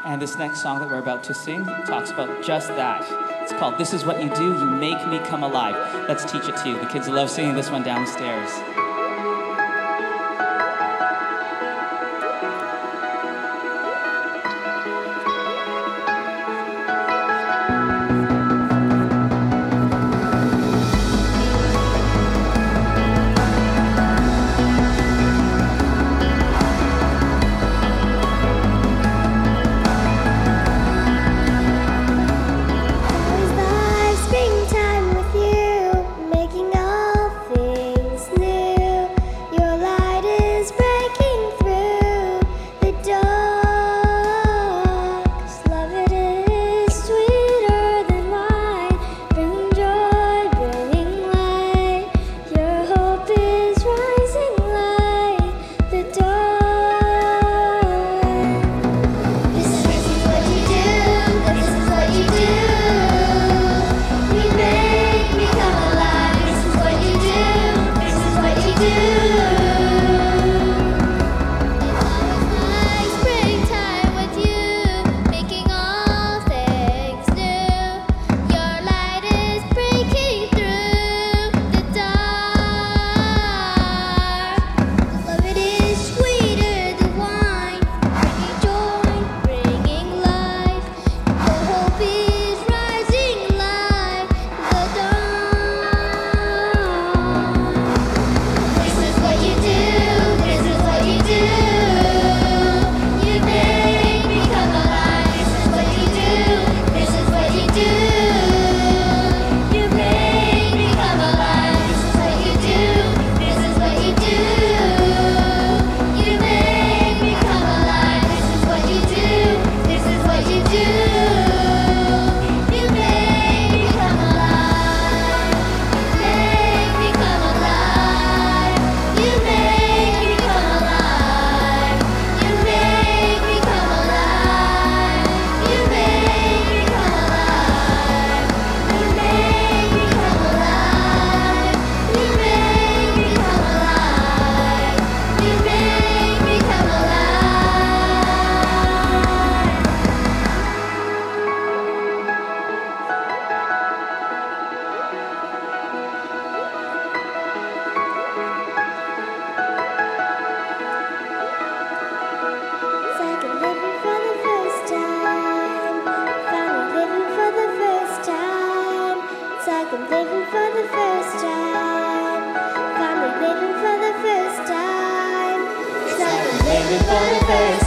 And this next song that we're about to sing talks about just that. It's called This Is What You Do, You Make Me Come Alive. Let's teach it to you. The kids love singing this one downstairs. I'm living for the first time. Finally living for the first time. It's like I'm living for the first time.